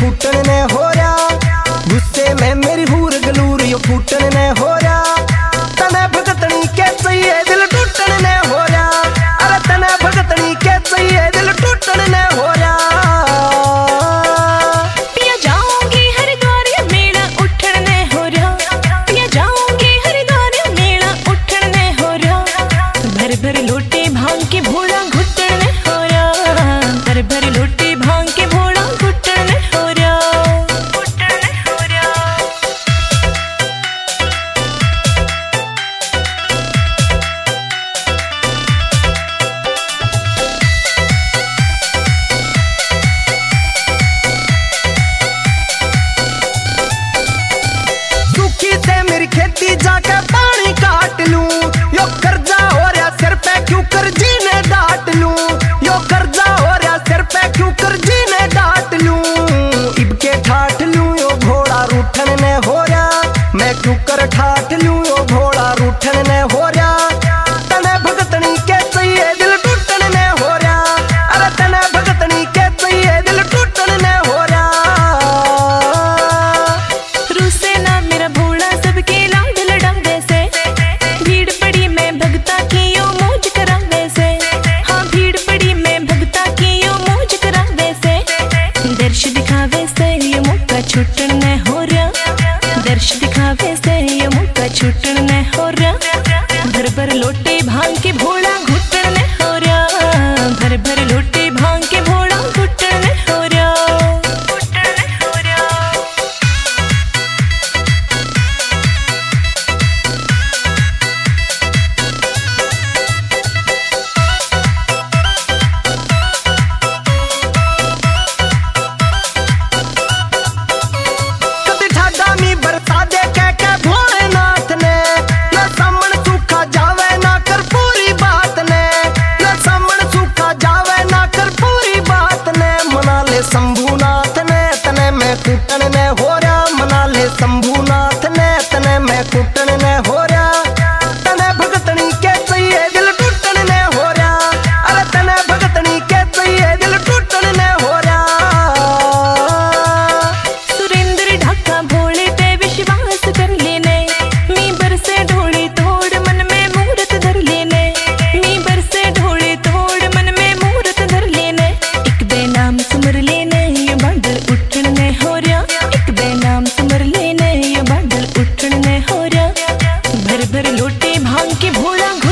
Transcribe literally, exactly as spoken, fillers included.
फूटन ने हो रहा, गुस्से में मेरी हूर गलूर यो फूटन ने हो रहा, तने भगतनी के चाहिए दिल टूटन ने हो रहा, अरे तने भगतनी के चाहिए दिल टूटन ने हो रहा। पिया जाऊंगी हरिद्वार मेला उठन ने हो रहा, पिया जाऊंगी हरिद्वार मेला उठन ने हो रहा, भर भर लोटे भांग के भोला घुटन ने हो रहा, भर भर लोटे भांग के भोला घुटन ने हो रहा, घुटन ने हो रहा। सुखी से मेरी खेती जाके पानी काट लूं, यो कर्जा हो रहा सिर पे क्यों कर्जी ने डांट लूं, यो कर्जा हो रहा सिर पे क्यों कर्जी ने डांट लूं, इब के ठाठ लूं यो घोड़ा रूठन ने हो रहा, मैं क्यों कर ठाठ लूं यो घोड़ा रूठन ने हो रहा, तने भगतनी के चाहिए दिल टूटन ने हो रहा, अरे तने भगतनी के चाहिए दिल टूटन ने हो रहा। रूसे ना मेरा भोला सबके लाड लड़ावे से, भीड़ पड़ी मैं भगता की यो मौज करावे से, हाँ भीड़ पड़ी मैं भगता की यो मौज करावे से, दर्श दिखावे से ये मौका छूटन ने हो रहा, दर्श दिखावे से ये मौका छूटन ने हो रहा, भर भर लोटे भांग के भोला घुटन ने हो रहा, भर भर लोटे भांग के भोला घुटन ने हो रहा, घुटन ने हो रहा। कभी ठाडा मी बरसा दे कह के भोलेनाथ ने, न सामन सूखा जावे ना कर पूरी बात ने, न सामन सूखा जावे ना कर पूरी बात ने, मना ले शंभुनाथ ने तने मैं कुटन ने हो रहा, मना ले शंभुनाथ ने तने मैं कुटन ने हो रहा, तने भगतनी के चाहिए दिल टूटन ने हो रहा, अरे तने भगतनी के चाहिए दिल टूटन ने हो रहा। सुरेंद्र ढाका भोले पे विश्वास कर लेने, मी बरसे ढोले तोड़ मन में मूरत धर लेने, मी बरसे ढोले तोड़ मन में मूरत धर लेने, एक बे नाम सुमर लेने ये बादल उठन ने हो रहा, एक बे नाम सुमर लेने ये बादल उठन ने हो रहा, भर भर लोटे भांग के भोला